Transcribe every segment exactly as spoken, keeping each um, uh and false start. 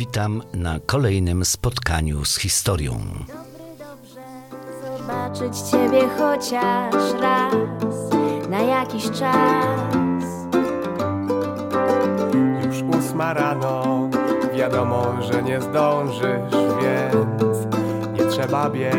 Witam na kolejnym spotkaniu z historią. Dobry, dobrze zobaczyć Ciebie chociaż raz, na jakiś czas. Już ósma rano, wiadomo, że nie zdążysz, więc nie trzeba biec.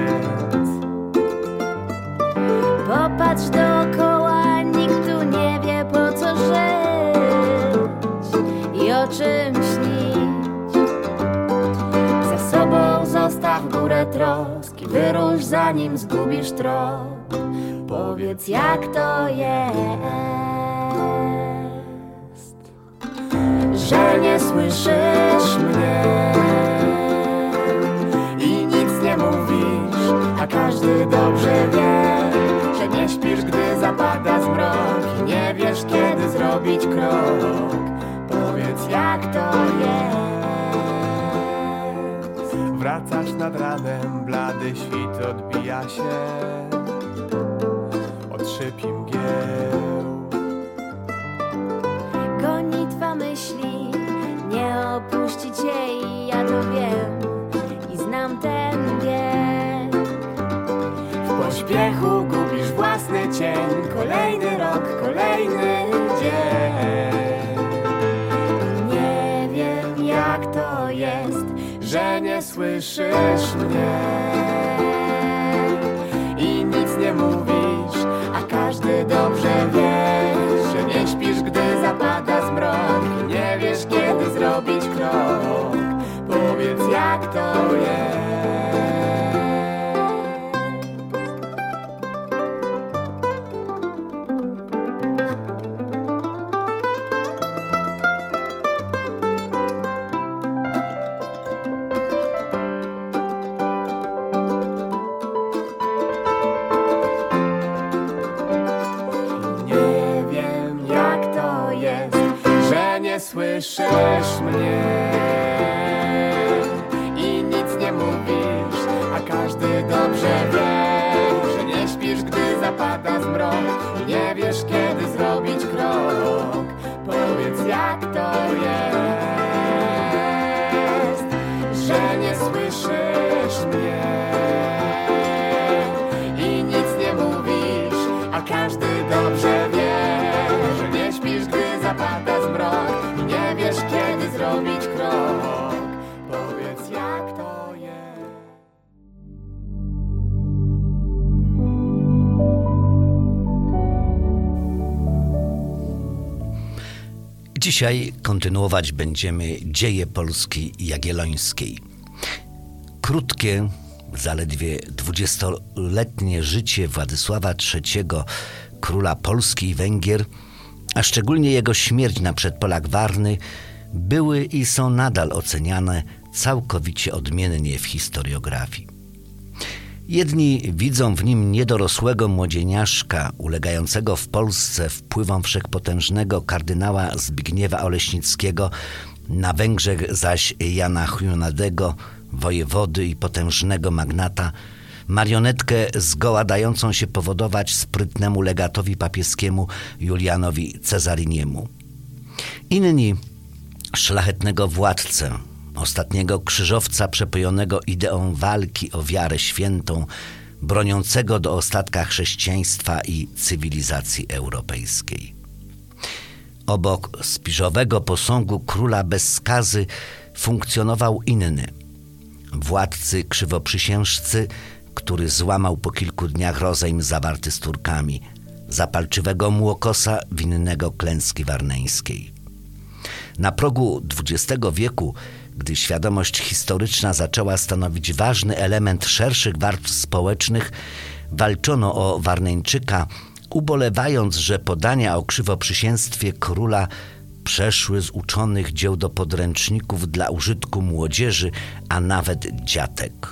Popatrz dookoła, nikt tu nie wie, po co żyć i o czym śnić. Za sobą zostaw górę troski, wyrusz zanim zgubisz trop. Powiedz, jak to jest, że nie słyszysz mnie i nic nie mówisz, a każdy dobrze wie, że nie śpisz, gdy zapada zmrok i nie wiesz, kiedy zrobić krok. Powiedz, jak to jest. Wracasz nad ranem, blady świt odbija się od szyb i mgieł. Gonitwa myśli nie opuści cię i ja to wiem i znam ten bieg. W pośpiechu gubisz własny cień, kolejny rok, kolejny dzień. Nie wiem, jak to jest, Że nie słyszysz mnie i nic nie mówisz, a każdy dobrze wie, że nie śpisz, gdy zapada zmrok i nie wiesz, kiedy zrobić krok. Powiedz, jak to jest. Nie wiem, jak to jest, że nie słyszysz mnie i nic nie mówisz, a każdy dobrze wie, że nie śpisz, gdy zapada zmrok i nie wiesz, kiedy zrobić krok. Powiedz, jak to jest, że nie słyszysz mnie i nic nie mówisz, a każdy dobrze wie, że nie śpisz, gdy zapada zmrok i nie wiesz, kiedy zrobić krok. Powiedz, jak to jest. Dzisiaj kontynuować będziemy dzieje Polski Jagiellońskiej. Krótkie, zaledwie dwudziestoletnie życie Władysława trzeciego, króla Polski i Węgier, a szczególnie jego śmierć na przedpolach Warny, były i są nadal oceniane całkowicie odmiennie w historiografii. Jedni widzą w nim niedorosłego młodzieniaszka, ulegającego w Polsce wpływom wszechpotężnego kardynała Zbigniewa Oleśnickiego, na Węgrzech zaś Jana Hujnadego, wojewody i potężnego magnata, marionetkę zgoła dającą się powodować sprytnemu legatowi papieskiemu Julianowi Cezariniemu. Inni szlachetnego władcę, ostatniego krzyżowca przepojonego ideą walki o wiarę świętą, broniącego do ostatka chrześcijaństwa i cywilizacji europejskiej. Obok spiżowego posągu króla bez skazy funkcjonował inny, władcy krzywoprzysiężcy, który złamał po kilku dniach rozejm zawarty z Turkami, zapalczywego Młokosa winnego klęski warneńskiej. Na progu dwudziestego wieku, gdy świadomość historyczna zaczęła stanowić ważny element szerszych warstw społecznych, walczono o Warneńczyka, ubolewając, że podania o krzywoprzysięstwie króla przeszły z uczonych dzieł do podręczników dla użytku młodzieży, a nawet dziatek.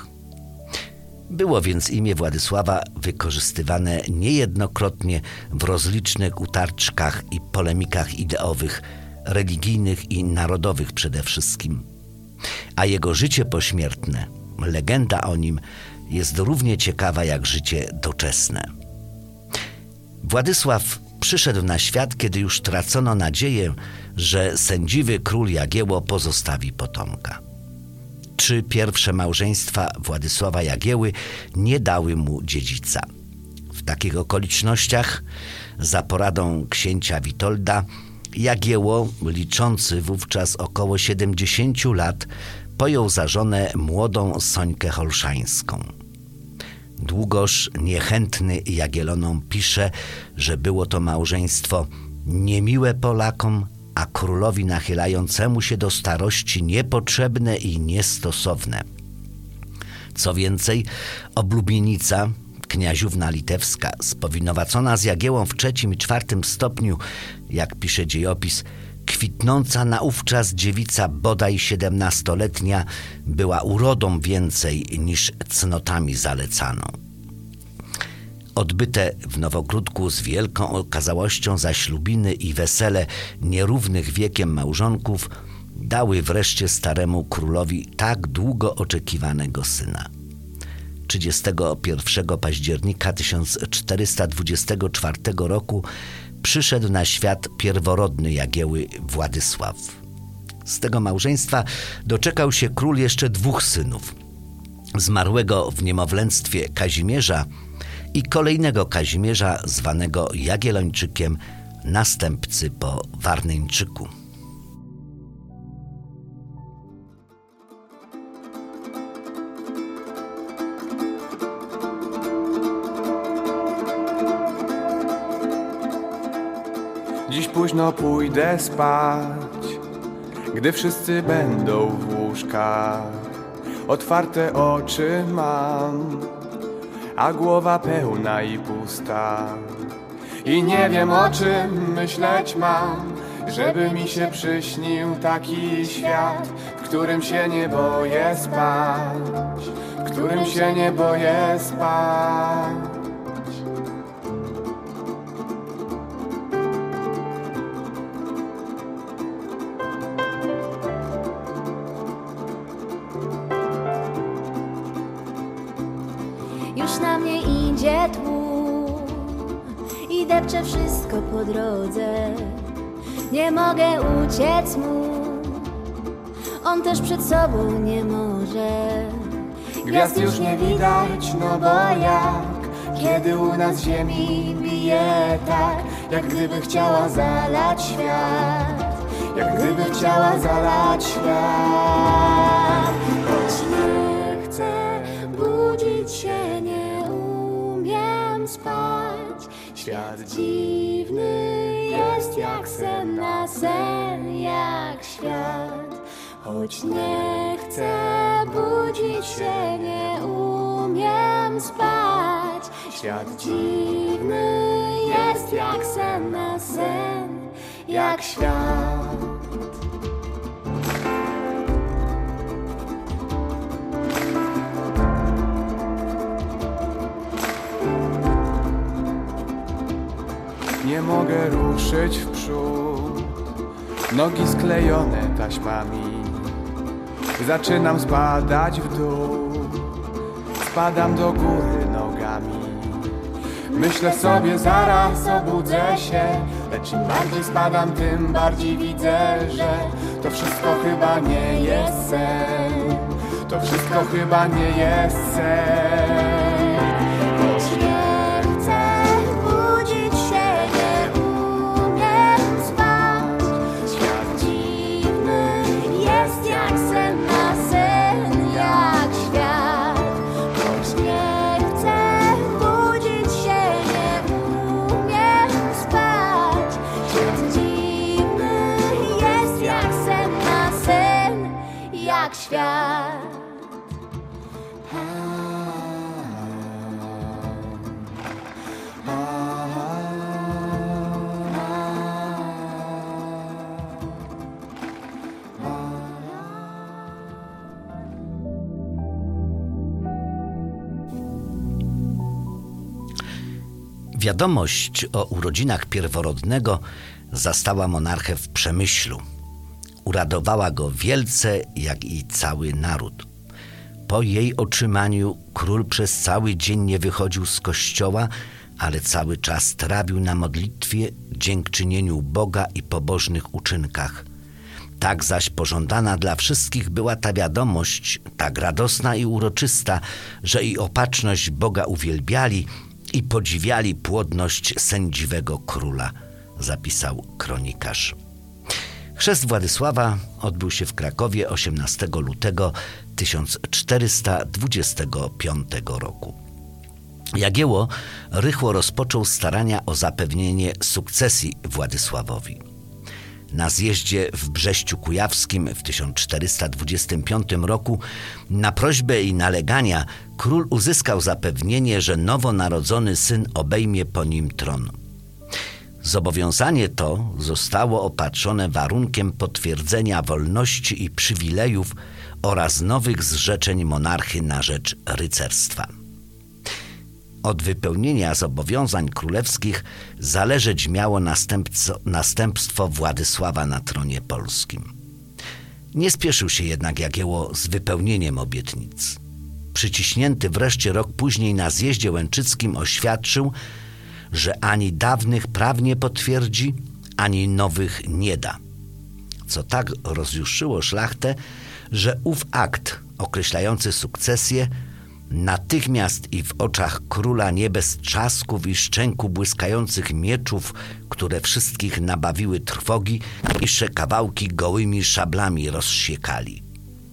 Było więc imię Władysława wykorzystywane niejednokrotnie w rozlicznych utarczkach i polemikach ideowych, religijnych i narodowych przede wszystkim. A jego życie pośmiertne, legenda o nim, jest równie ciekawa jak życie doczesne. Władysław przyszedł na świat, kiedy już tracono nadzieję, że sędziwy król Jagiełło pozostawi potomka. Trzy pierwsze małżeństwa Władysława Jagieły nie dały mu dziedzica. W takich okolicznościach, za poradą księcia Witolda, Jagiełło, liczący wówczas około siedemdziesięciu lat, pojął za żonę młodą Sońkę Holszańską. Długoż niechętny Jagielonom pisze, że było to małżeństwo niemiłe Polakom, a królowi nachylającemu się do starości niepotrzebne i niestosowne. Co więcej, oblubienica, kniaziówna litewska, spowinowacona z Jagiełłą w trzecim i czwartym stopniu, jak pisze dziejopis, kwitnąca naówczas dziewica bodaj siedemnastoletnia, była urodą więcej niż cnotami zalecaną. Odbyte w Nowogródku z wielką okazałością zaślubiny i wesele nierównych wiekiem małżonków dały wreszcie staremu królowi tak długo oczekiwanego syna. trzydziestego pierwszego października tysiąc czterysta dwudziestego czwartego roku przyszedł na świat pierworodny Jagieły Władysław. Z tego małżeństwa doczekał się król jeszcze dwóch synów. Zmarłego w niemowlęctwie Kazimierza i kolejnego Kazimierza zwanego Jagiellończykiem, następcy po Warneńczyku. Dziś późno pójdę spać, gdy wszyscy będą w łóżkach. Otwarte oczy mam, a głowa pełna i pusta. I nie wiem, o czym myśleć mam, żeby mi się przyśnił taki świat, w którym się nie boję spać, w którym się nie boję spać. Już na mnie idzie tłum i depcze wszystko po drodze. Nie mogę uciec mu, on też przed sobą nie może. Gwiazd już nie widać, no bo jak, kiedy u nas ziemi bije tak, jak gdyby chciała zalać świat, jak gdyby chciała zalać świat. Choć nie chcę budzić się, nie umiem spać. Świat dziwny jest jak sen na sen, jak świat. Choć nie chcę budzić się, nie umiem spać. Świat dziwny jest jak sen na sen, jak świat. Nie mogę ruszyć w przód, nogi sklejone taśmami. Zaczynam spadać w dół, spadam do góry nogami. Myślę sobie, zaraz obudzę się, lecz im bardziej spadam, tym bardziej widzę, że to wszystko chyba nie jest sen. To wszystko chyba nie jest sen. Choć nie chcę budzić się, nie umiem spać. Świat dziwny jest jak sen na sen, jak świat. Choć nie chcę budzić się, nie umiem spać. Świat dziwny jest jak sen na sen, jak świat. Wiadomość o urodzinach pierworodnego zastała monarchę w Przemyślu. Uradowała go wielce, jak i cały naród. Po jej otrzymaniu król przez cały dzień nie wychodził z kościoła, ale cały czas trawił na modlitwie, dziękczynieniu Boga i pobożnych uczynkach. Tak zaś pożądana dla wszystkich była ta wiadomość, tak radosna i uroczysta, że i opatrzność Boga uwielbiali i podziwiali płodność sędziwego króla, zapisał kronikarz. Chrzest Władysława odbył się w Krakowie osiemnastego lutego tysiąc czterysta dwudziestego piątego roku. Jagiełło rychło rozpoczął starania o zapewnienie sukcesji Władysławowi. Na zjeździe w Brześciu Kujawskim w tysiąc czterysta dwudziestym piątym roku na prośbę i nalegania król uzyskał zapewnienie, że nowonarodzony syn obejmie po nim tron. Zobowiązanie to zostało opatrzone warunkiem potwierdzenia wolności i przywilejów oraz nowych zrzeczeń monarchy na rzecz rycerstwa. Od wypełnienia zobowiązań królewskich zależeć miało następstwo Władysława na tronie polskim. Nie spieszył się jednak Jagiełło z wypełnieniem obietnic. Przyciśnięty wreszcie rok później na zjeździe łęczyckim oświadczył, że ani dawnych praw nie potwierdzi, ani nowych nie da. Co tak rozjuszyło szlachtę, że ów akt określający sukcesję natychmiast i w oczach króla nie bez trzasków i szczęku błyskających mieczów, które wszystkich nabawiły trwogi, jeszcze kawałki gołymi szablami rozsiekali.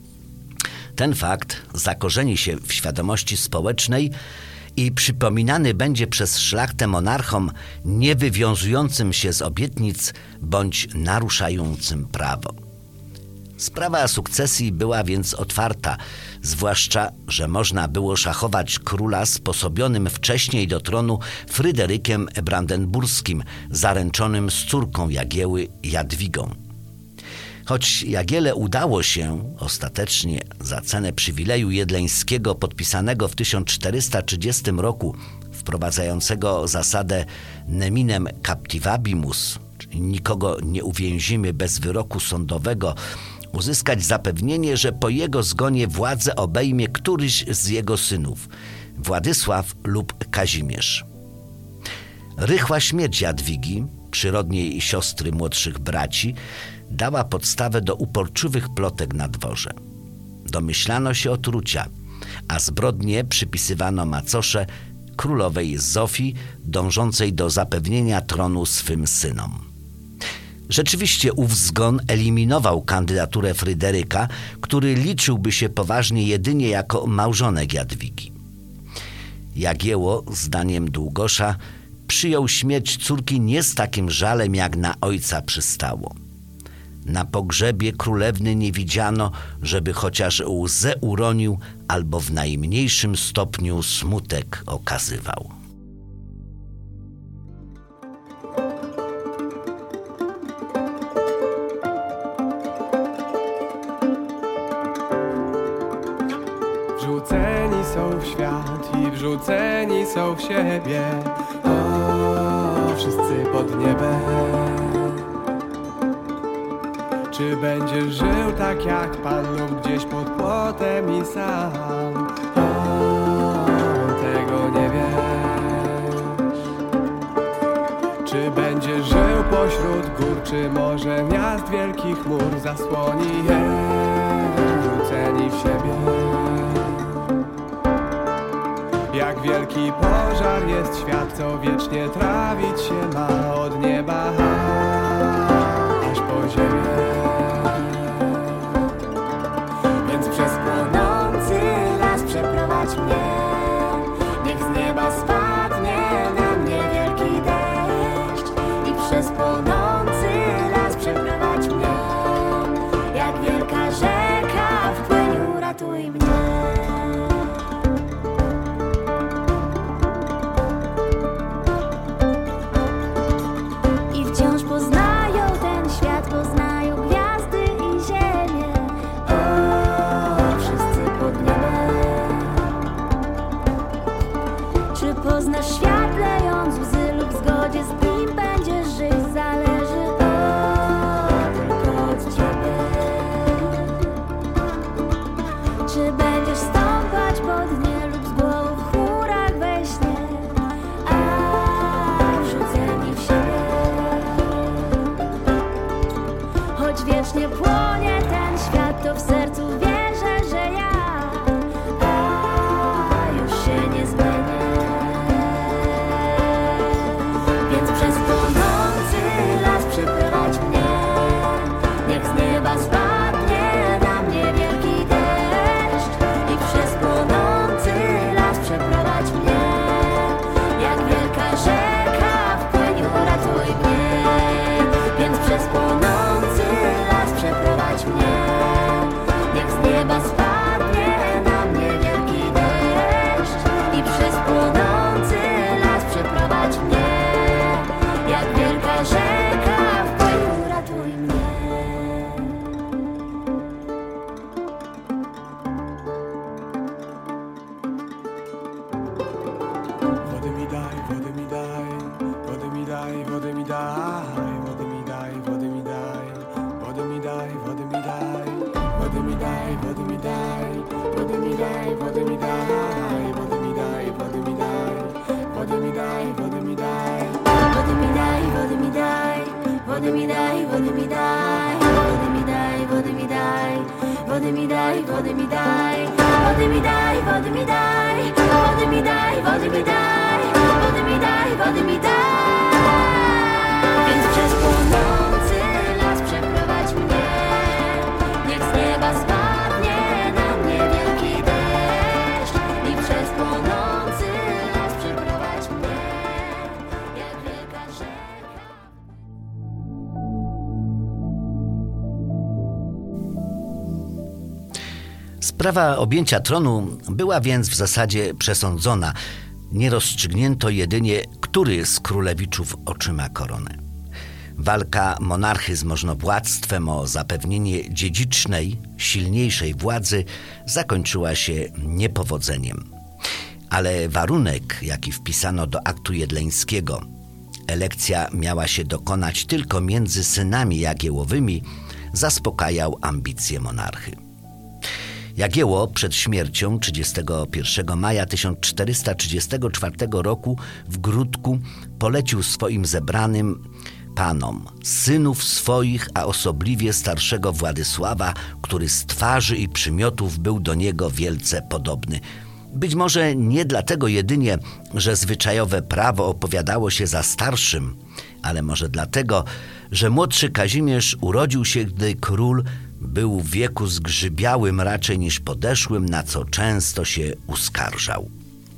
Ten fakt zakorzeni się w świadomości społecznej i przypominany będzie przez szlachtę monarchom niewywiązującym się z obietnic bądź naruszającym prawo. Sprawa sukcesji była więc otwarta, zwłaszcza, że można było szachować króla sposobionym wcześniej do tronu Fryderykiem Brandenburskim, zaręczonym z córką Jagieły Jadwigą. Choć Jagiele udało się ostatecznie za cenę przywileju jedleńskiego podpisanego w tysiąc czterysta trzydziestym roku, wprowadzającego zasadę neminem captivabimus, czyli nikogo nie uwięzimy bez wyroku sądowego, uzyskać zapewnienie, że po jego zgonie władzę obejmie któryś z jego synów, Władysław lub Kazimierz. Rychła śmierć Jadwigi, przyrodniej siostry młodszych braci, dała podstawę do uporczywych plotek na dworze. Domyślano się otrucia, a zbrodnie przypisywano macosze królowej Zofii, dążącej do zapewnienia tronu swym synom. Rzeczywiście ów zgon eliminował kandydaturę Fryderyka, który liczyłby się poważnie jedynie jako małżonek Jadwigi. Jagiełło, zdaniem Długosza, przyjął śmierć córki nie z takim żalem, jak na ojca przystało. Na pogrzebie królewny nie widziano, żeby chociaż łzę uronił albo w najmniejszym stopniu smutek okazywał. Wrzuceni są w świat i wrzuceni są w siebie. O, wszyscy pod niebem. Czy będziesz żył tak jak Pan lub gdzieś pod płotem i sam? O, tego nie wiesz. Czy będziesz żył pośród gór, czy może miast wielkich mur zasłoni je, wrzuceni w siebie? Jak wielki pożar jest świat, co wiecznie trawić się ma od nieba aż po ziemię. Więc przez płonący las przeprowadź mnie. Niech z nieba spadnie na mnie wielki deszcz. I przez płonący las przeprowadź mnie. Jak wielka rzeka wpłyń, uratuj mnie. Poznasz świat lejąc łzy lub w zgodzie z nim będziesz żyć, zależy o, tylko od ciebie. Czy będziesz stąpać po dnie lub z głową w chmurach we śnie, a wrzuceni w siebie. Choć wiecznie płonie wody mi daj, wody mi daj, wody mi daj, wody mi daj, wody mi daj, wody mi daj, wody mi daj, wody mi daj, wody mi daj, wody mi daj, wody mi daj. Więc przez płonący las przeprowadź mnie, niech z nieba spadnie na mnie wielki deszcz i przez płonący las przeprowadź mnie, jak wielka rzeka. Sprawa objęcia tronu była więc w zasadzie przesądzona. Nie rozstrzygnięto jedynie, który z królewiczów otrzyma koronę. Walka monarchy z możnowładztwem o zapewnienie dziedzicznej, silniejszej władzy zakończyła się niepowodzeniem. Ale warunek, jaki wpisano do aktu jedleńskiego, elekcja miała się dokonać tylko między synami Jagiełowymi, zaspokajał ambicje monarchy. Jagiełło przed śmiercią trzydziestego pierwszego maja tysiąc czterysta trzydziestego czwartego roku w Gródku polecił swoim zebranym panom, synów swoich, a osobliwie starszego Władysława, który z twarzy i przymiotów był do niego wielce podobny. Być może nie dlatego jedynie, że zwyczajowe prawo opowiadało się za starszym, ale może dlatego, że młodszy Kazimierz urodził się, gdy król był w wieku zgrzybiałym raczej niż podeszłym, na co często się uskarżał.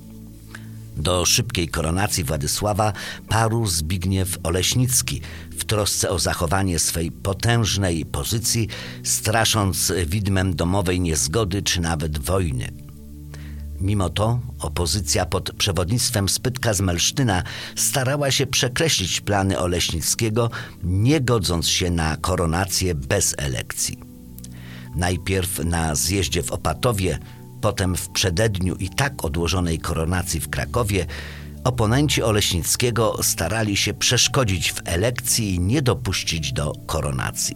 Do szybkiej koronacji Władysława parł Zbigniew Oleśnicki w trosce o zachowanie swej potężnej pozycji, strasząc widmem domowej niezgody czy nawet wojny. Mimo to opozycja pod przewodnictwem Spytka z Melsztyna starała się przekreślić plany Oleśnickiego, nie godząc się na koronację bez elekcji. Najpierw na zjeździe w Opatowie, potem w przededniu i tak odłożonej koronacji w Krakowie oponenci Oleśnickiego starali się przeszkodzić w elekcji i nie dopuścić do koronacji.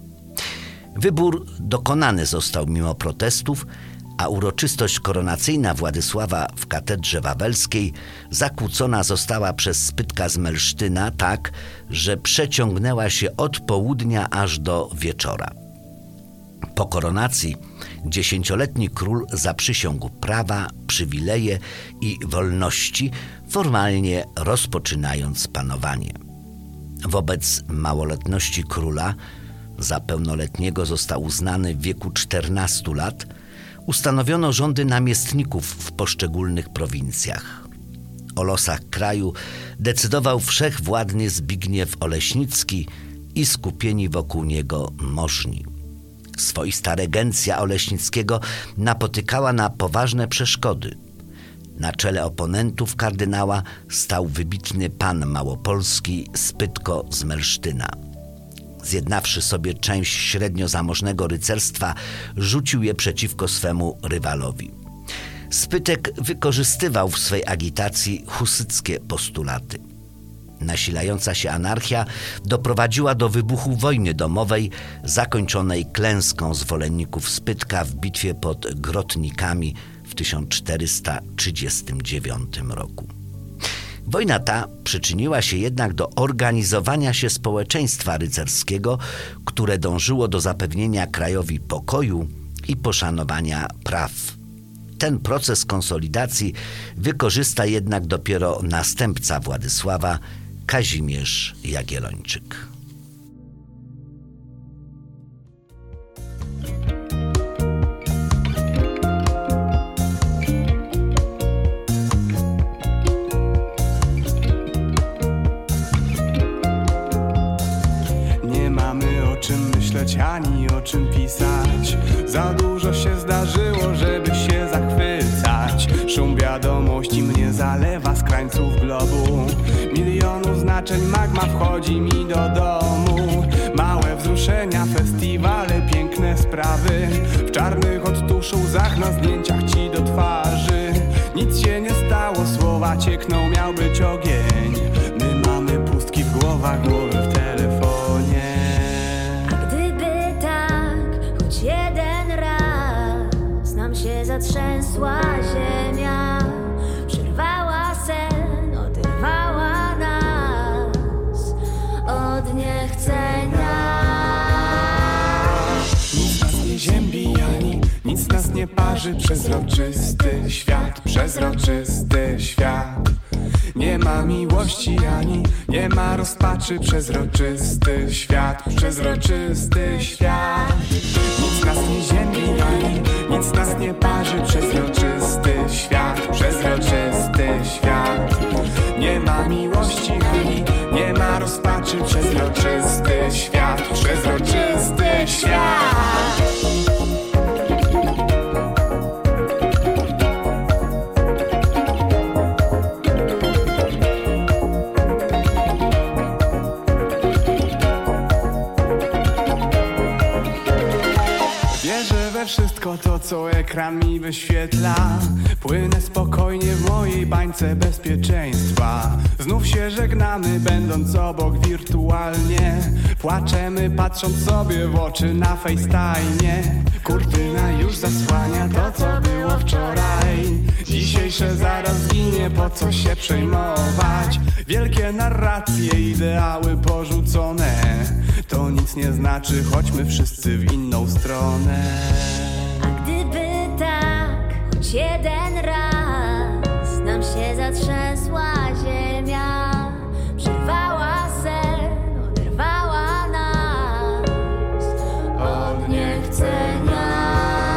Wybór dokonany został mimo protestów, a uroczystość koronacyjna Władysława w katedrze wawelskiej zakłócona została przez Spytka z Melsztyna tak, że przeciągnęła się od południa aż do wieczora. Po koronacji dziesięcioletni król zaprzysiągł prawa, przywileje i wolności, formalnie rozpoczynając panowanie. Wobec małoletności króla, za pełnoletniego został uznany w wieku czternastu lat, ustanowiono rządy namiestników w poszczególnych prowincjach. O losach kraju decydował wszechwładny Zbigniew Oleśnicki i skupieni wokół niego możni. Swoista regencja Oleśnickiego napotykała na poważne przeszkody. Na czele oponentów kardynała stał wybitny pan małopolski Spytko z Melsztyna. Zjednawszy sobie część średnio zamożnego rycerstwa, rzucił je przeciwko swemu rywalowi. Spytek wykorzystywał w swej agitacji husyckie postulaty. Nasilająca się anarchia doprowadziła do wybuchu wojny domowej, zakończonej klęską zwolenników Spytka w bitwie pod Grotnikami w tysiąc czterysta trzydziestym dziewiątym roku. Wojna ta przyczyniła się jednak do organizowania się społeczeństwa rycerskiego, które dążyło do zapewnienia krajowi pokoju i poszanowania praw. Ten proces konsolidacji wykorzysta jednak dopiero następca Władysława, Kazimierz Jagiellończyk. Nie mamy o czym myśleć ani o czym pisać. Za dużo się zdarzyło, żeby się zachwycać. Szum wiadomości mnie zalewa z krańców globu. Milionów znaczeń magma wchodzi mi do domu. Małe wzruszenia, festiwale, piękne sprawy. W czarnych od tuszu łzach na zdjęciach ci do twarzy. Nic się nie stało, słowa ciekną, miał być ogień. My mamy pustki w głowach, głowy w telefonie. A gdyby tak, choć jeden raz nam się zatrzęsła ziemia, przerwała sen, oderwała nas od niechcenia. nic nas nie parzy. Przezroczysty świat, przezroczysty świat. Nie ma miłości ani nie ma rozpaczy. Przezroczysty świat, przezroczysty świat. Nic nas nie ziemi ani nic nas nie parzy. Przezroczysty świat, przezroczysty świat. Nie ma miłości ani nie ma rozpaczy. Przezroczysty świat, przezroczysty świat. Wszystko to, co ekran mi wyświetla. Płynę spokojnie w mojej bańce bezpieczeństwa. Znów się żegnamy, będąc obok wirtualnie. Płaczemy, patrząc sobie w oczy na FaceTime. Kurtyna już zasłania to, co było wczoraj. Dzisiejsze zaraz zginie, po co się przejmować. Wielkie narracje, ideały porzucone. To nic nie znaczy, chodźmy wszyscy w inną stronę. A gdyby tak, choć jeden raz nam się zatrzęsła ziemia, przerwała sen, oderwała nas od niechcenia.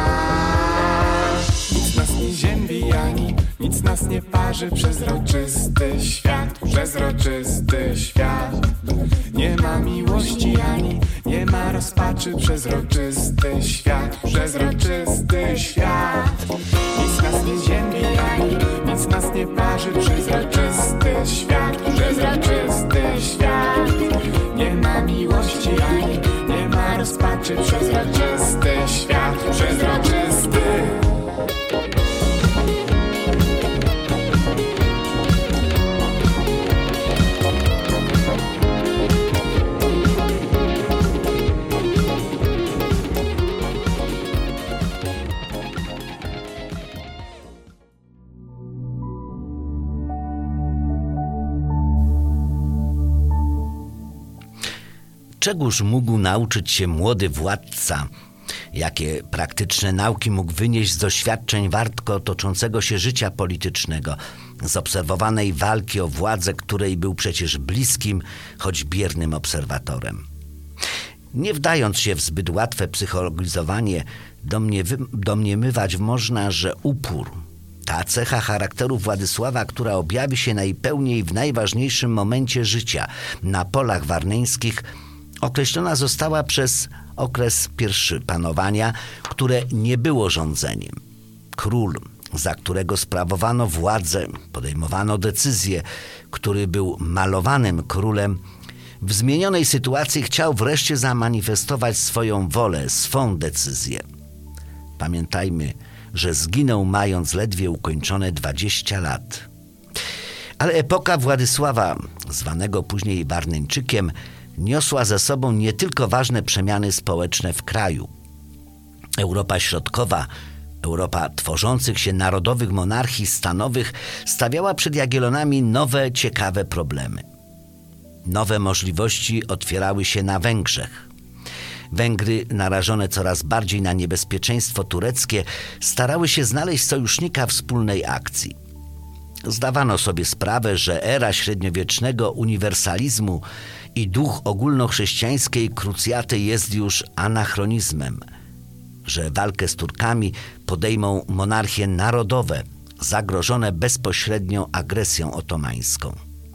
Nic nas nie ziębi ani nic nas nie parzy. Przezroczysty świat, przezroczysty świat. Nie ma miłości ani nie ma rozpaczy. Przezroczysty świat, przezroczysty świat. Nic nas nie ziębi ani nic nas nie parzy. Przezroczysty świat, przezroczysty świat. Nie ma miłości ani nie ma rozpaczy. Przezroczysty świat, przezroczysty. Czegóż mógł nauczyć się młody władca? Jakie praktyczne nauki mógł wynieść z doświadczeń wartko toczącego się życia politycznego, z obserwowanej walki o władzę, której był przecież bliskim, choć biernym obserwatorem? Nie wdając się w zbyt łatwe psychologizowanie, domniemywać można, że upór, ta cecha charakteru Władysława, która objawi się najpełniej w najważniejszym momencie życia, na polach warneńskich, określona została przez okres pierwszy panowania, które nie było rządzeniem. Król, za którego sprawowano władzę, podejmowano decyzje, który był malowanym królem, w zmienionej sytuacji chciał wreszcie zamanifestować swoją wolę, swą decyzję. Pamiętajmy, że zginął mając ledwie ukończone dwadzieścia lat. Ale epoka Władysława, zwanego później Warneńczykiem, niosła ze sobą nie tylko ważne przemiany społeczne w kraju. Europa Środkowa, Europa tworzących się narodowych monarchii stanowych stawiała przed Jagiellonami nowe, ciekawe problemy. Nowe możliwości otwierały się na Węgrzech. Węgry, narażone coraz bardziej na niebezpieczeństwo tureckie, starały się znaleźć sojusznika wspólnej akcji. Zdawano sobie sprawę, że era średniowiecznego uniwersalizmu i duch ogólnochrześcijańskiej krucjaty jest już anachronizmem, że walkę z Turkami podejmą monarchie narodowe, zagrożone bezpośrednią agresją otomańską.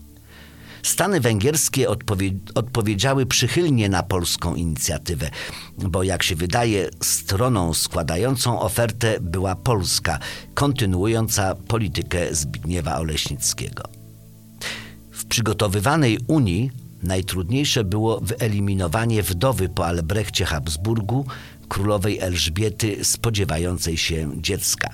Stany węgierskie odpowie- odpowiedziały przychylnie na polską inicjatywę, bo jak się wydaje, stroną składającą ofertę była Polska, kontynuująca politykę Zbigniewa Oleśnickiego. W przygotowywanej Unii najtrudniejsze było wyeliminowanie wdowy po Albrechcie Habsburgu, królowej Elżbiety spodziewającej się dziecka.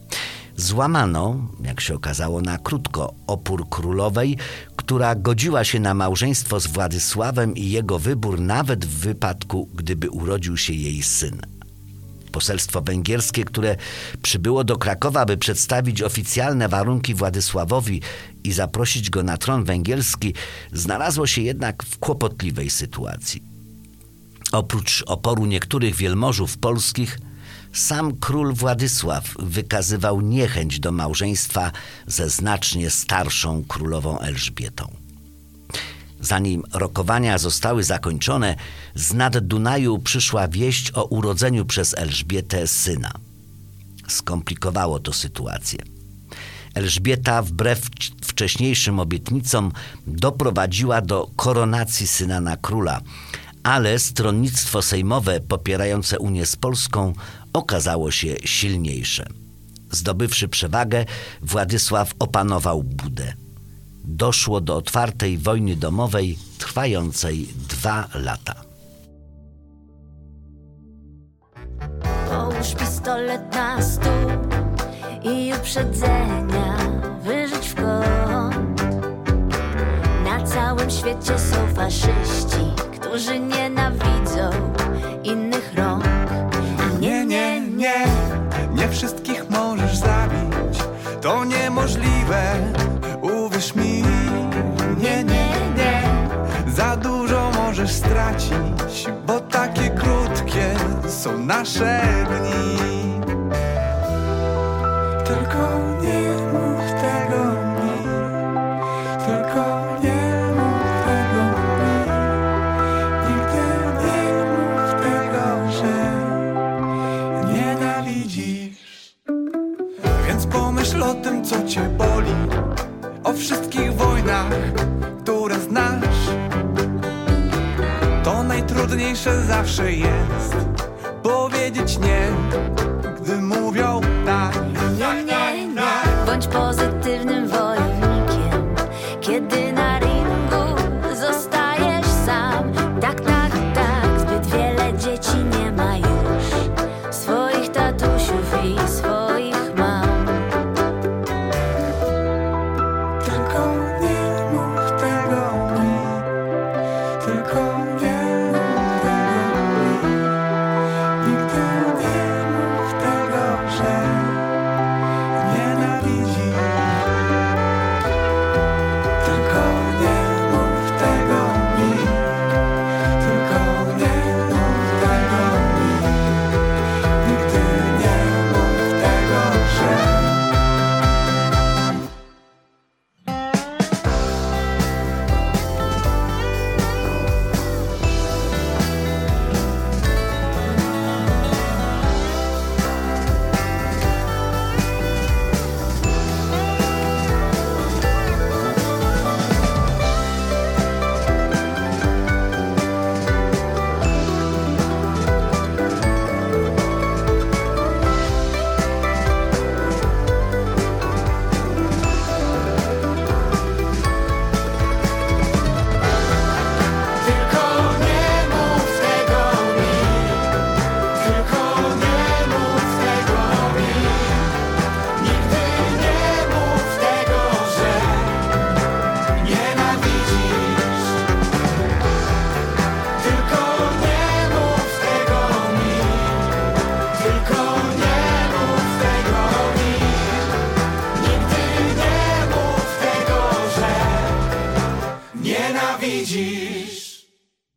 Złamano, jak się okazało na krótko, opór królowej, która godziła się na małżeństwo z Władysławem i jego wybór nawet w wypadku, gdyby urodził się jej syn. Poselstwo węgierskie, które przybyło do Krakowa, by przedstawić oficjalne warunki Władysławowi i zaprosić go na tron węgierski, znalazło się jednak w kłopotliwej sytuacji. Oprócz oporu niektórych wielmożów polskich, Sam król Władysław wykazywał niechęć do małżeństwa ze znacznie starszą królową Elżbietą. Zanim rokowania zostały zakończone, z nad Dunaju przyszła wieść o urodzeniu przez Elżbietę syna. Skomplikowało to sytuację. Elżbieta, wbrew wcześniejszym obietnicom, doprowadziła do koronacji syna na króla, ale stronnictwo sejmowe popierające Unię z Polską okazało się silniejsze. Zdobywszy przewagę, Władysław opanował Budę. Doszło do otwartej wojny domowej trwającej dwa lata. Połóż pistolet na stół i uprzedzenia wyrzuć w kąt. Na całym świecie są faszyści, którzy nienawidzą innych rąk. Nie, nie, nie, nie wszystkich możesz zabić. To niemożliwe, uwierz mi. Nie, nie, nie, za dużo możesz stracić, bo takie krótkie są nasze dni. Tylko nie mów tego mi, tylko nie mów tego mi. Nigdy nie mów tego, że nienawidzisz. Więc pomyśl o tym, co cię boli, o wszystkich wojnach, które znasz. To najtrudniejsze zawsze jest powiedzieć nie, gdy mówią tak. Nie, nie, nie. Bądź pozytywnym wojownikiem, kiedy na ringu zostajesz sam. Tak, tak, tak, zbyt wiele dzieci nie ma już swoich tatusiów i swoich mam. Tylko nie mów tego mi, tylko nie mów tego mi. Nigdy nie mów tego, że nienawidzisz. Tylko nie mów tego mi, tylko nie mów tego mi. Nigdy nie mów tego, że nienawidzisz.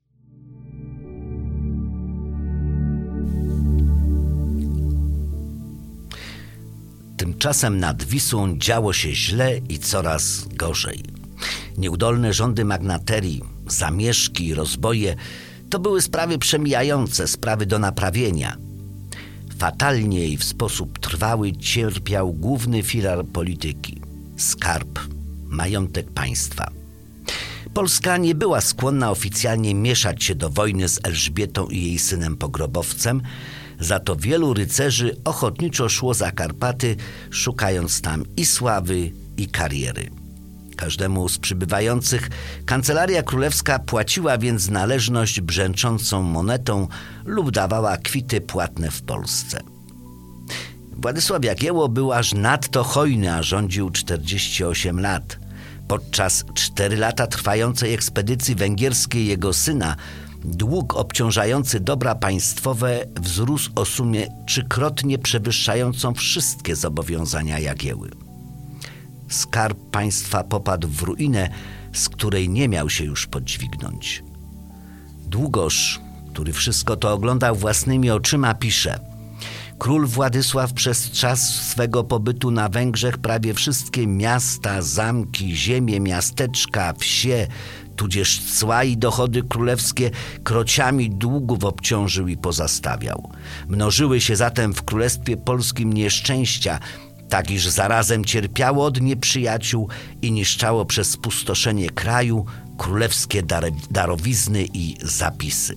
Tymczasem nad Wisłą działo się źle i coraz gorzej. Nieudolne rządy magnaterii, zamieszki i rozboje to były sprawy przemijające, sprawy do naprawienia. Fatalnie i w sposób trwały cierpiał główny filar polityki – skarb, majątek państwa. Polska nie była skłonna oficjalnie mieszać się do wojny z Elżbietą i jej synem pogrobowcem, za to wielu rycerzy ochotniczo szło za Karpaty, szukając tam i sławy, i kariery. Każdemu z przybywających Kancelaria Królewska płaciła więc należność brzęczącą monetą lub dawała kwity płatne w Polsce. Władysław Jagiełło był aż nadto hojny, a rządził czterdzieści osiem lat. Podczas cztery lata trwającej ekspedycji węgierskiej jego syna dług obciążający dobra państwowe wzrósł o sumie trzykrotnie przewyższającą wszystkie zobowiązania Jagieły. Skarb państwa popadł w ruinę, z której nie miał się już podźwignąć. Długosz, który wszystko to oglądał własnymi oczyma, pisze: Król Władysław przez czas swego pobytu na Węgrzech prawie wszystkie miasta, zamki, ziemie, miasteczka, wsie, tudzież cła i dochody królewskie krociami długów obciążył i pozastawiał. Mnożyły się zatem w Królestwie Polskim nieszczęścia, tak iż zarazem cierpiało od nieprzyjaciół i niszczało przez spustoszenie kraju królewskie dar- darowizny i zapisy.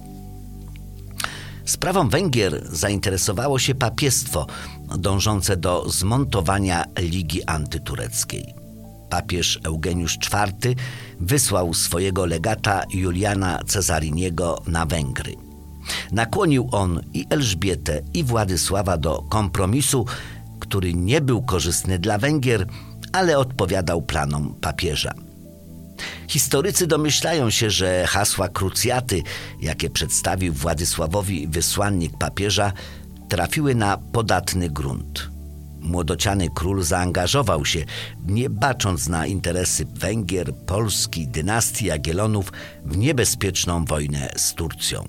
Sprawą Węgier zainteresowało się papiestwo dążące do zmontowania Ligi Antytureckiej. Papież Eugeniusz czwarty wysłał swojego legata Juliana Cezariniego na Węgry. Nakłonił on i Elżbietę, i Władysława do kompromisu, który nie był korzystny dla Węgier, ale odpowiadał planom papieża. Historycy domyślają się, że hasła krucjaty, jakie przedstawił Władysławowi wysłannik papieża, trafiły na podatny grunt. Młodociany król zaangażował się, nie bacząc na interesy Węgier, Polski, dynastii Jagiellonów, w niebezpieczną wojnę z Turcją.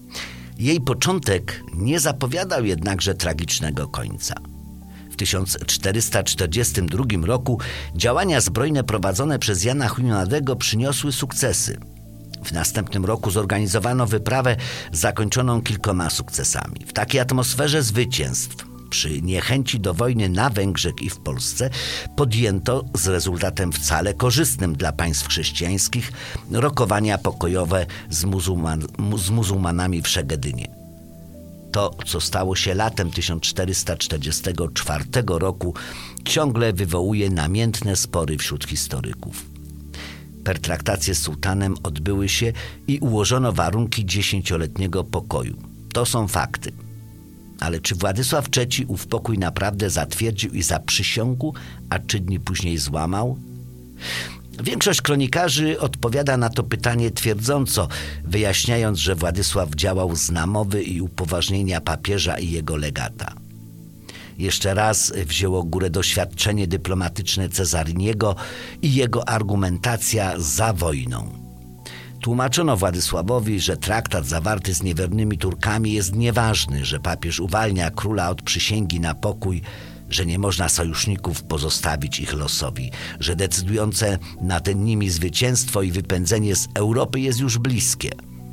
Jej początek nie zapowiadał jednakże tragicznego końca. W tysiąc czterysta czterdziestym drugim roku działania zbrojne prowadzone przez Jana Huniadego przyniosły sukcesy. W następnym roku zorganizowano wyprawę zakończoną kilkoma sukcesami. W takiej atmosferze zwycięstw, przy niechęci do wojny na Węgrzech i w Polsce, podjęto z rezultatem wcale korzystnym dla państw chrześcijańskich rokowania pokojowe z, muzułman, z muzułmanami w Szegedynie. To, co stało się latem tysiąc czterysta czterdziestego czwartego roku, ciągle wywołuje namiętne spory wśród historyków. Pertraktacje z sułtanem odbyły się i ułożono warunki dziesięcioletniego pokoju. To są fakty. Ale czy Władysław trzeci ów pokój naprawdę zatwierdził i zaprzysiągł, a trzy dni później złamał? Większość kronikarzy odpowiada na to pytanie twierdząco, wyjaśniając, że Władysław działał z namowy i upoważnienia papieża i jego legata. Jeszcze raz wzięło górę doświadczenie dyplomatyczne Cezariniego i jego argumentacja za wojną. Tłumaczono Władysławowi, że traktat zawarty z niewiernymi Turkami jest nieważny, że papież uwalnia króla od przysięgi na pokój, że nie można sojuszników pozostawić ich losowi, że decydujące nad nimi zwycięstwo i wypędzenie z Europy jest już bliskie.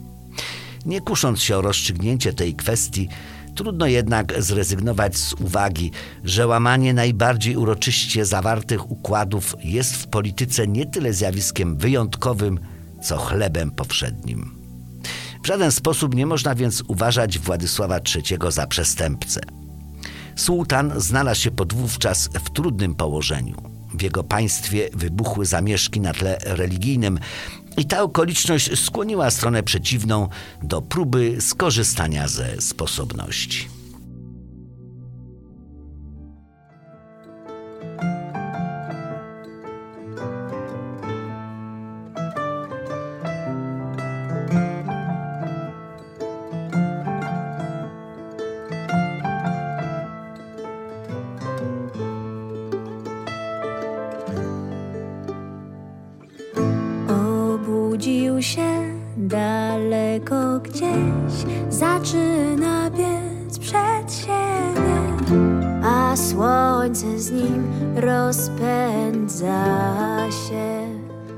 Nie kusząc się o rozstrzygnięcie tej kwestii, trudno jednak zrezygnować z uwagi, że łamanie najbardziej uroczyście zawartych układów jest w polityce nie tyle zjawiskiem wyjątkowym, co chlebem powszednim. W żaden sposób nie można więc uważać Władysława trzeciego za przestępcę. Sułtan znalazł się podwówczas w trudnym położeniu. W jego państwie wybuchły zamieszki na tle religijnym i ta okoliczność skłoniła stronę przeciwną do próby skorzystania ze sposobności. Obudził się daleko gdzieś, zaczyna biec przed siebie, a słońce z nim rozpędza się.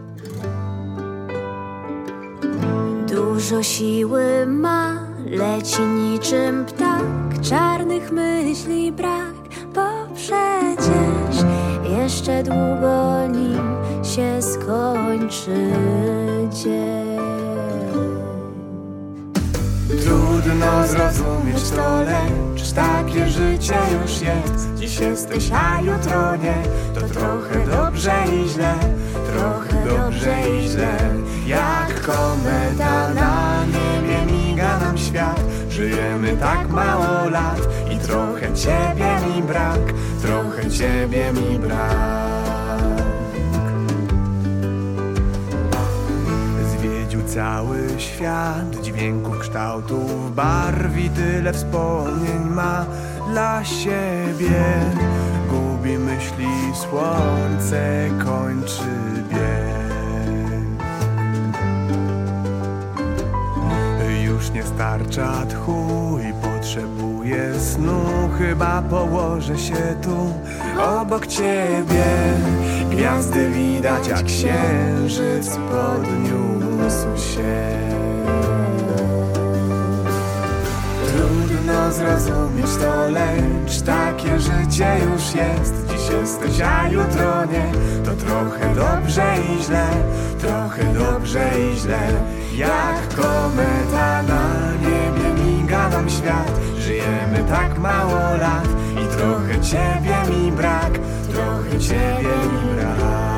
Dużo siły ma, leci niczym ptak, czarnych myśli brak, bo przecież jeszcze długo nim się skończy dzień. Trudno zrozumieć to, lecz takie życie już jest. Dziś jesteś, a jutro nie. To trochę dobrze i źle, trochę dobrze i źle. Jak kometa na niebie miga nam świat. Żyjemy tak mało lat i trochę ciebie mi brak, trochę ciebie mi brak. Zwiedził cały świat, dźwięków, kształtów, barw i tyle wspomnień ma dla siebie. Gubi myśli, słońce kończy bieg. Już nie starcza tchu i potrzebuje sobie snu, chyba położę się tu obok ciebie. Gwiazdy widać jak księżyc podniósł się. Trudno zrozumieć to, lecz takie życie już jest. Dziś jesteś, a jutro nie. To trochę dobrze i źle, trochę dobrze i źle. Jak kometa na niebie miga nam świat. Żyjemy tak mało lat i trochę ciebie mi brak, trochę ciebie mi brak.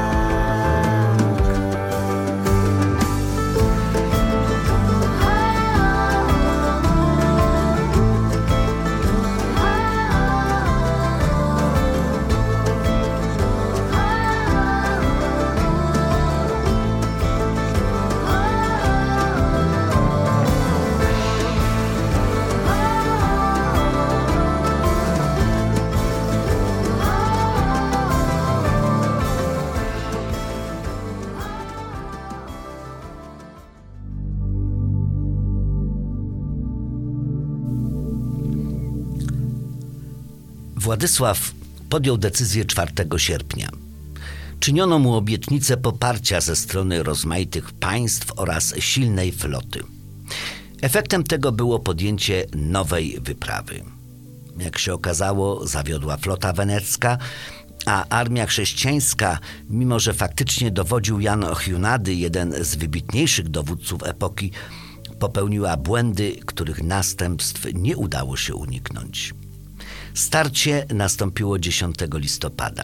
Władysław podjął decyzję czwartego sierpnia. Czyniono mu obietnicę poparcia ze strony rozmaitych państw oraz silnej floty. Efektem tego było podjęcie nowej wyprawy. Jak się okazało, zawiodła flota wenecka, a armia chrześcijańska, mimo że faktycznie dowodził Jan Hunady, jeden z wybitniejszych dowódców epoki, popełniła błędy, których następstw nie udało się uniknąć. Starcie nastąpiło dziesiątego listopada.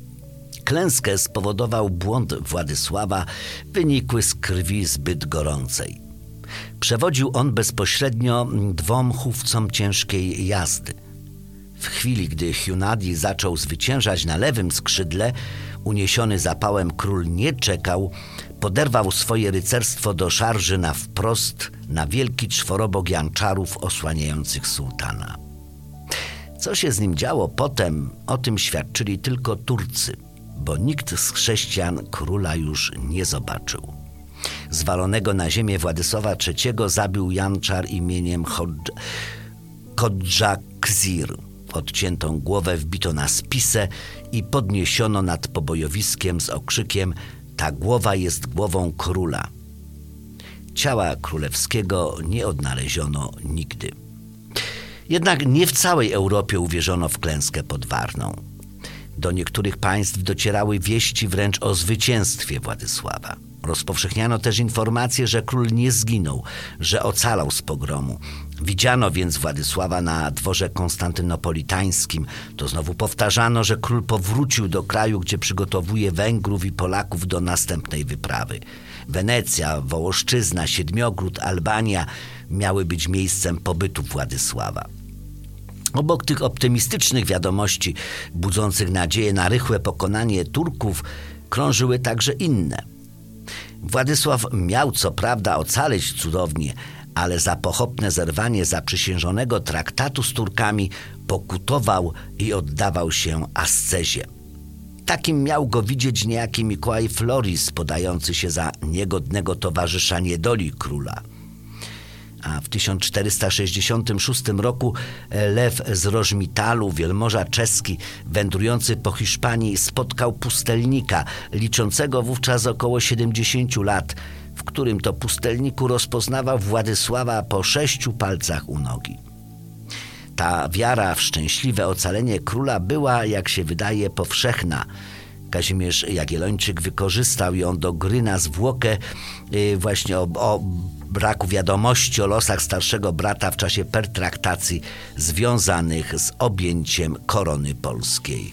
Klęskę spowodował błąd Władysława, wynikły z krwi zbyt gorącej. Przewodził on bezpośrednio dwom chówcom ciężkiej jazdy. W chwili, gdy Hunadi zaczął zwyciężać na lewym skrzydle, uniesiony zapałem król nie czekał, poderwał swoje rycerstwo do szarży na wprost na wielki czworobok janczarów osłaniających sułtana. Co się z nim działo potem, o tym świadczyli tylko Turcy, bo nikt z chrześcijan króla już nie zobaczył. Zwalonego na ziemię Władysława trzeciego zabił janczar imieniem Chodż... Kodża Kzir. Odciętą głowę wbito na spisę i podniesiono nad pobojowiskiem z okrzykiem: ta głowa jest głową króla. Ciała królewskiego nie odnaleziono nigdy. Jednak nie w całej Europie uwierzono w klęskę pod Warną. Do niektórych państw docierały wieści wręcz o zwycięstwie Władysława. Rozpowszechniano też informacje, że król nie zginął, że ocalał z pogromu. Widziano więc Władysława na dworze konstantynopolitańskim. To znowu powtarzano, że król powrócił do kraju, gdzie przygotowuje Węgrów i Polaków do następnej wyprawy. Wenecja, Wołoszczyzna, Siedmiogród, Albania miały być miejscem pobytu Władysława. Obok tych optymistycznych wiadomości, budzących nadzieję na rychłe pokonanie Turków, krążyły także inne. Władysław miał co prawda ocaleć cudownie, ale za pochopne zerwanie zaprzysiężonego traktatu z Turkami pokutował i oddawał się ascezie. Takim miał go widzieć niejaki Mikołaj Floris, podający się za niegodnego towarzysza niedoli króla. A w tysiąc czterysta sześćdziesiątym szóstym roku Lew z Rożmitalu, wielmoża czeski, wędrujący po Hiszpanii, spotkał pustelnika, liczącego wówczas około siedemdziesięciu lat, w którym to pustelniku rozpoznawał Władysława po sześciu palcach u nogi. Ta wiara w szczęśliwe ocalenie króla była, jak się wydaje, powszechna. Kazimierz Jagiellończyk wykorzystał ją do gry na zwłokę yy, właśnie o, o braku wiadomości o losach starszego brata w czasie pertraktacji związanych z objęciem korony polskiej.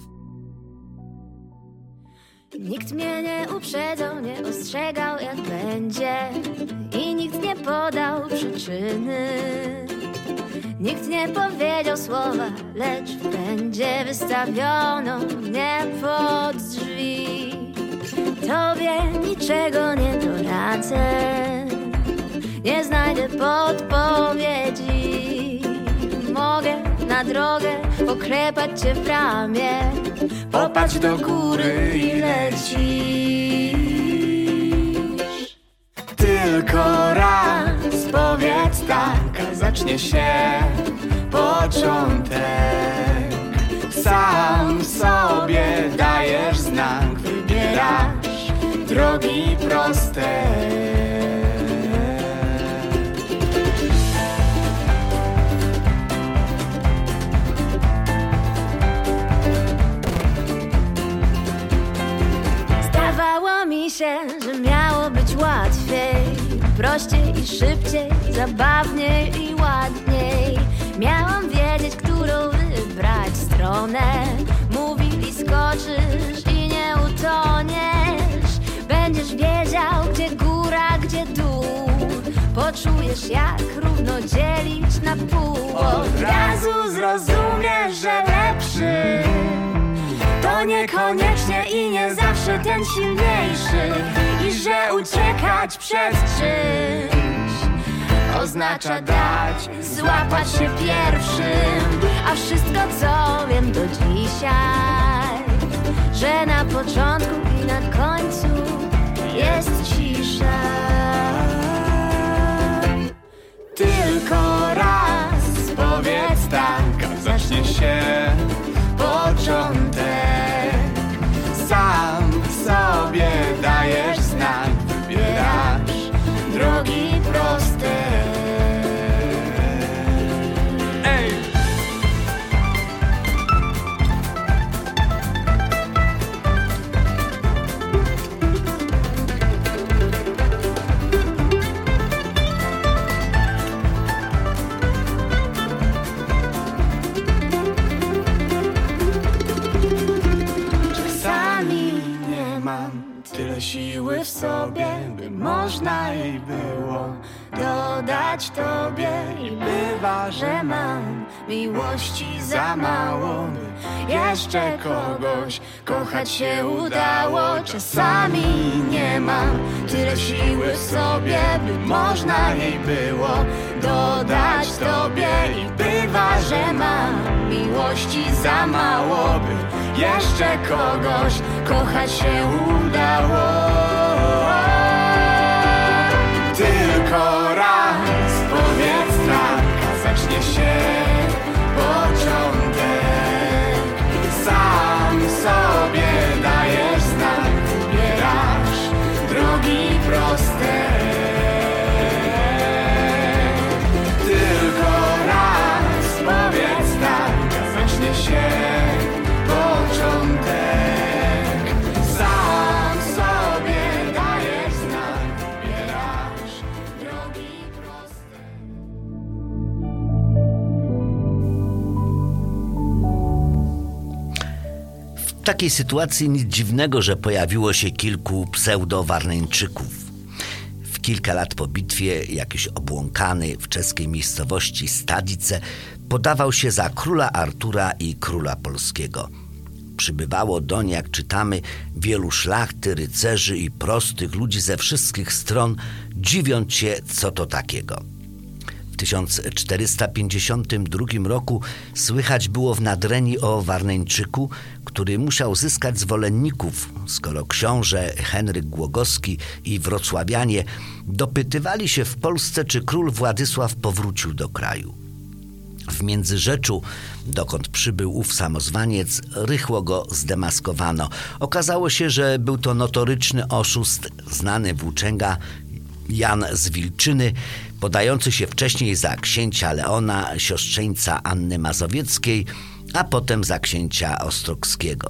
Nikt mnie nie uprzedzał, nie ostrzegał jak będzie i nikt nie podał przyczyny. Nikt nie powiedział słowa, lecz w pędzie wystawiono mnie pod drzwi. Tobie niczego nie doradzę, nie znajdę podpowiedzi. Mogę na drogę poklepać cię w ramię, popatrz do góry i lecisz. Tylko raz powiedz tak, a zacznie się początek. Sam sobie dajesz znak, wybierasz drogi proste. Zdawało mi się, że miało być łatwiej, prościej i szybciej, zabawniej i ładniej. Miałam wiedzieć, którą wybrać stronę. Mówili, skoczysz i nie utoniesz. Będziesz wiedział, gdzie góra, gdzie dół. Poczujesz, jak równo dzielić na pół. Od razu zrozumiesz, że lepszy to niekoniecznie i nie zawsze ten silniejszy. I że uciekać przed czymś oznacza dać, złapać się pierwszym. A wszystko, co wiem do dzisiaj, że na początku i na końcu jest cisza. Tylko raz powiedz tak, a zacznie się początek. Sam sobie dajesz znak, wybierasz drogi proste. Ej! Tyle siły w sobie, by można jej było dodać tobie. I bywa, że mam miłości za mało, by jeszcze kogoś kochać się udało. Czasami nie mam tyle siły w sobie, by można jej było dodać tobie. I bywa, że mam miłości za mało, by jeszcze kogoś kochać się udało. Tylko raz powiedz tak, a zacznie się początek. Sam sobie dajesz znak, wybierasz drogi proste. Tylko raz powiedz tak, a zacznie się początek. Sam sobie dajesz znak, wybierasz drogi proste. W takiej sytuacji nic dziwnego, że pojawiło się kilku pseudo-Warneńczyków. W kilka lat po bitwie jakiś obłąkany w czeskiej miejscowości Stadice podawał się za króla Artura i króla polskiego. Przybywało doń, jak czytamy, wielu szlachty, rycerzy i prostych ludzi ze wszystkich stron, dziwiąc się, co to takiego. W tysiąc czterysta pięćdziesiątym drugim roku słychać było w Nadrenii o Warneńczyku, który musiał zyskać zwolenników, skoro książę Henryk Głogowski i wrocławianie dopytywali się w Polsce, czy król Władysław powrócił do kraju. W Międzyrzeczu, dokąd przybył ów samozwaniec, rychło go zdemaskowano. Okazało się, że był to notoryczny oszust, znany włóczęga Jan z Wilczyny, podający się wcześniej za księcia Leona, siostrzeńca Anny Mazowieckiej, a potem za księcia Ostrogskiego.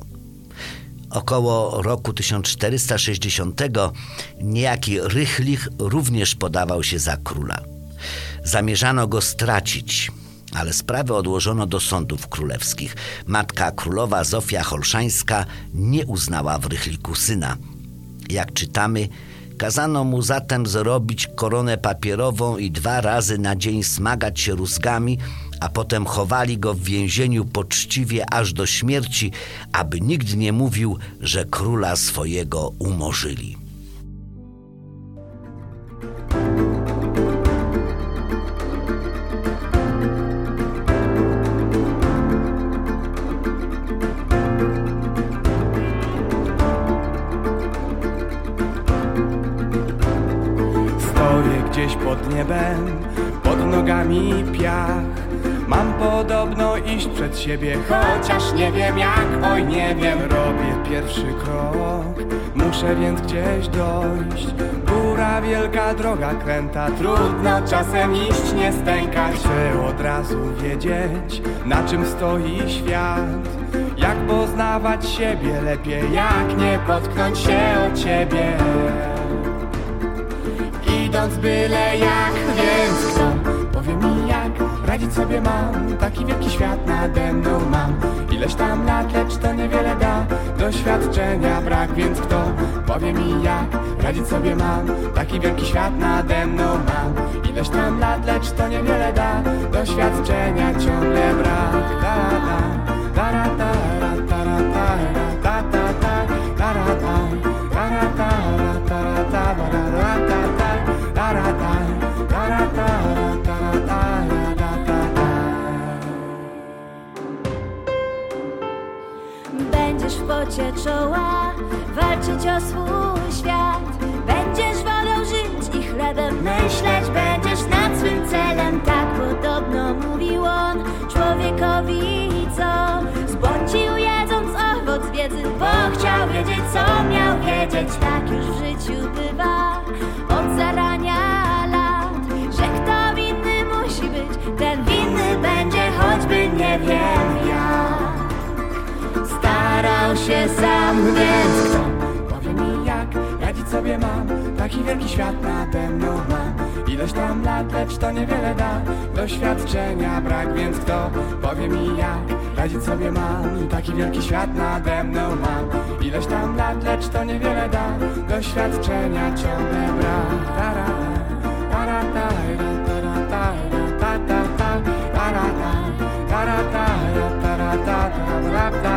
Około roku tysiąc czterysta sześćdziesiątego niejaki Rychlich również podawał się za króla. Zamierzano go stracić, ale sprawę odłożono do sądów królewskich. Matka królowa Zofia Holszańska nie uznała w Rychliku syna. Jak czytamy, kazano mu zatem zrobić koronę papierową i dwa razy na dzień smagać się rózgami, a potem chowali go w więzieniu poczciwie aż do śmierci, aby nikt nie mówił, że króla swojego umorzyli. Stoję gdzieś pod niebem, pod nogami piach. Mam podobno iść przed siebie, chociaż nie wiem jak, oj nie wiem. Robię pierwszy krok, muszę więc gdzieś dojść. Góra wielka, droga kręta, trudno czasem iść, nie stękać. Chcę od razu wiedzieć, na czym stoi świat, jak poznawać siebie lepiej, jak nie potknąć się o ciebie. Idąc byle jak, więc kto powie mi jak radzić sobie mam, taki wielki świat nade mną mam. Ileś tam lat, lecz to niewiele da, doświadczenia brak, więc kto powie mi jak radzić sobie mam, taki wielki świat nade mną mam. Ileś tam lat, lecz to niewiele da, doświadczenia ciągle brak. Da, da, da, da, da, da, da, da, da, da, da, Będziesz w pocie czoła walczyć o swój świat. Będziesz wodą żyć i chlebem myśleć. Będziesz nad swym celem, tak podobno mówił on człowiekowi, co zbłądził jedząc owoc wiedzy, bo chciał wiedzieć, co miał wiedzieć. Tak już w życiu bywa od zarania lat, że kto winny musi być, ten winny będzie, choćby nie wiem jak. Starał się sam, więc kto powie mi jak radzić sobie mam, taki wielki świat nade mną mam. Ileś tam lat, lecz to niewiele da, doświadczenia brak, więc kto powie mi jak radzić sobie mam, taki wielki świat nade mną mam. Ileś tam lat, lecz to niewiele da, doświadczenia ciągle brak. Tara, tara, tara, tara, tara, tara, tara, tara, tara, tara, tara, tara,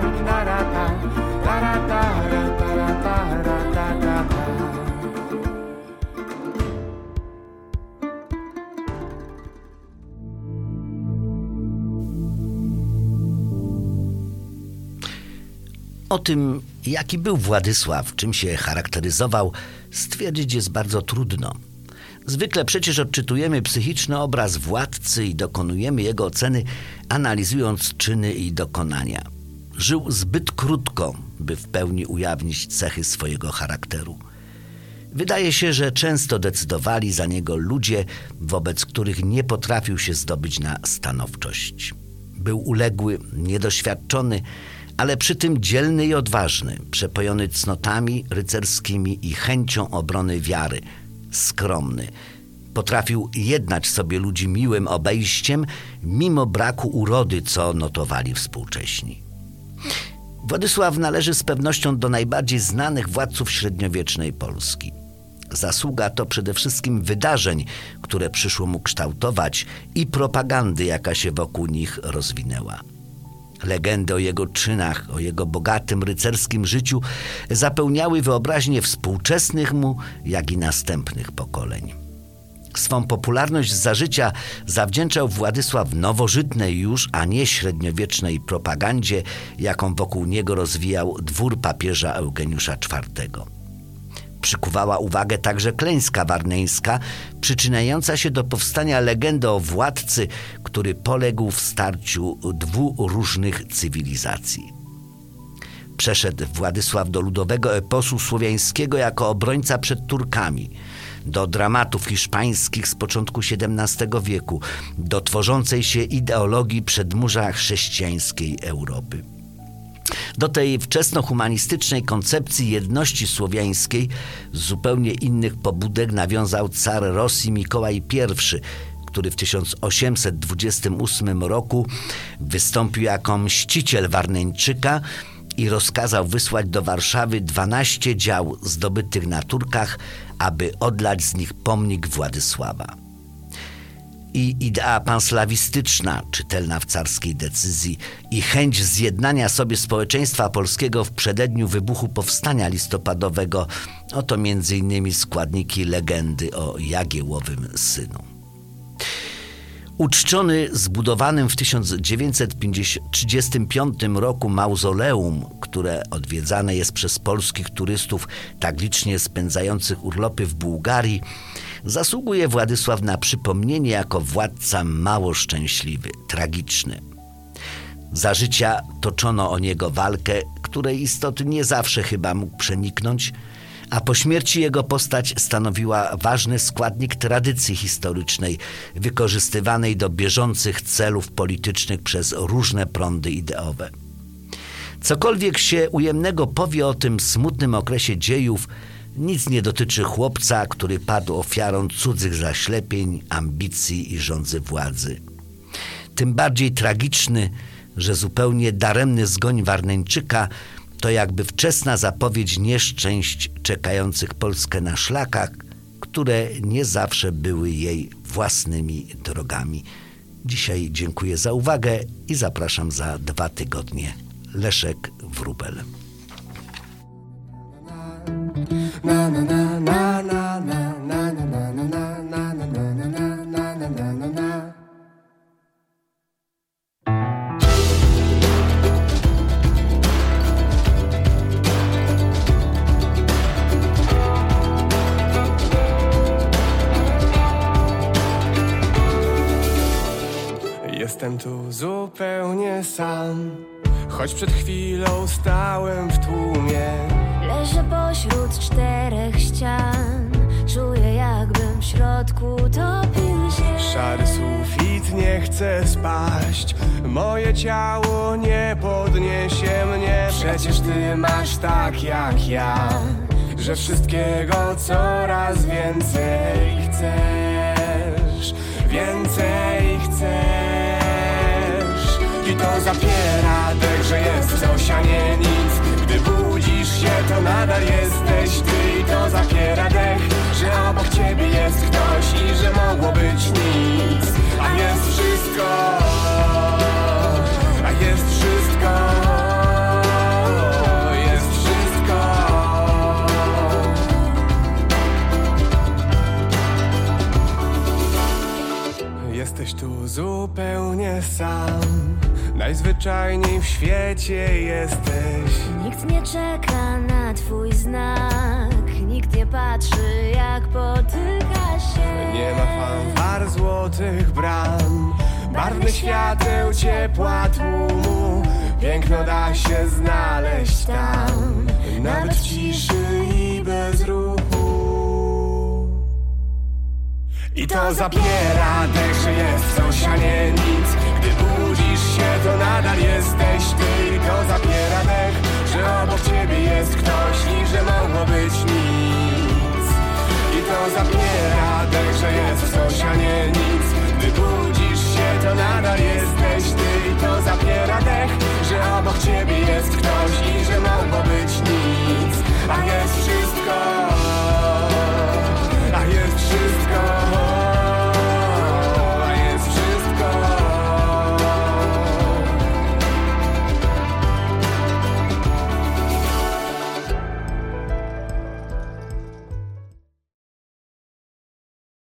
O tym, jaki był Władysław, czym się charakteryzował, stwierdzić jest bardzo trudno. Zwykle przecież odczytujemy psychiczny obraz władcy i dokonujemy jego oceny, analizując czyny i dokonania. Żył zbyt krótko, by w pełni ujawnić cechy swojego charakteru. Wydaje się, że często decydowali za niego ludzie, wobec których nie potrafił się zdobyć na stanowczość. Był uległy, niedoświadczony, ale przy tym dzielny i odważny, przepojony cnotami rycerskimi i chęcią obrony wiary, skromny. Potrafił jednać sobie ludzi miłym obejściem, mimo braku urody, co notowali współcześni. Władysław należy z pewnością do najbardziej znanych władców średniowiecznej Polski. Zasługa to przede wszystkim wydarzeń, które przyszło mu kształtować, i propagandy, jaka się wokół nich rozwinęła. Legendy o jego czynach, o jego bogatym rycerskim życiu zapełniały wyobraźnię współczesnych mu, jak i następnych pokoleń. Swą popularność za życia zawdzięczał Władysław nowożytnej już, a nie średniowiecznej propagandzie, jaką wokół niego rozwijał dwór papieża Eugeniusza czwartego. Przykuwała uwagę także klęska warneńska, przyczyniająca się do powstania legendy o władcy, który poległ w starciu dwóch różnych cywilizacji. Przeszedł Władysław do ludowego eposu słowiańskiego jako obrońca przed Turkami, do dramatów hiszpańskich z początku siedemnastego wieku, do tworzącej się ideologii przedmurza chrześcijańskiej Europy. Do tej wczesnohumanistycznej koncepcji jedności słowiańskiej z zupełnie innych pobudek nawiązał car Rosji Mikołaj I, który w tysiąc osiemset dwudziestym ósmym roku wystąpił jako mściciel Warneńczyka i rozkazał wysłać do Warszawy dwanaście dział zdobytych na Turkach, aby odlać z nich pomnik Władysława. I idea panslawistyczna, czytelna w carskiej decyzji, i chęć zjednania sobie społeczeństwa polskiego w przededniu wybuchu powstania listopadowego, oto między innymi składniki legendy o Jagiełłowym synu. Uczczony zbudowanym w tysiąc dziewięćset trzydziestym piątym roku mauzoleum, które odwiedzane jest przez polskich turystów tak licznie spędzających urlopy w Bułgarii, zasługuje Władysław na przypomnienie jako władca mało szczęśliwy, tragiczny. Za życia toczono o niego walkę, której istoty nie zawsze chyba mógł przeniknąć, a po śmierci jego postać stanowiła ważny składnik tradycji historycznej, wykorzystywanej do bieżących celów politycznych przez różne prądy ideowe. Cokolwiek się ujemnego powie o tym smutnym okresie dziejów, nic nie dotyczy chłopca, który padł ofiarą cudzych zaślepień, ambicji i żądzy władzy. Tym bardziej tragiczny, że zupełnie daremny zgoń Warneńczyka to jakby wczesna zapowiedź nieszczęść czekających Polskę na szlakach, które nie zawsze były jej własnymi drogami. Dzisiaj dziękuję za uwagę i zapraszam za dwa tygodnie. Leszek Wróbel. Na, na, na, na, na, na, na, na, na, na, na, na, na, na, na, na, na. Jestem tu zupełnie sam, choć przed chwilą stałem w tłumie. Leżę pośród czterech ścian, czuję jakbym w środku topił się. Szary sufit nie chce spaść, moje ciało nie podniesie mnie. Przecież ty masz tak jak ja, że wszystkiego coraz więcej chcesz, więcej chcesz. I to zapiera dech, że jest coś, a nie nic. Gdy budzisz się, to nadal jesteś ty. I to zapiera dech, że obok ciebie jest ktoś i że mogło być nic. A jest wszystko, a jest wszystko, jest wszystko. Jesteś tu zupełnie sam, najzwyczajniej w świecie jesteś. Nikt nie czeka na twój znak, nikt nie patrzy jak potyka się. Nie ma fanfar złotych bram, barwnych świateł, ciepła tłumu. Piękno da się znaleźć tam, nawet w ciszy i bez ruchu. I to zapiera dech, że jest coś, a nie nic. Gdy budzisz się, to nadal jesteś ty. I to zapiera dech, że obok ciebie jest ktoś i że mogło być nic. I to zapiera dech, że jest coś, a nie nic. Gdy budzisz się, to nadal jesteś ty. I to zapiera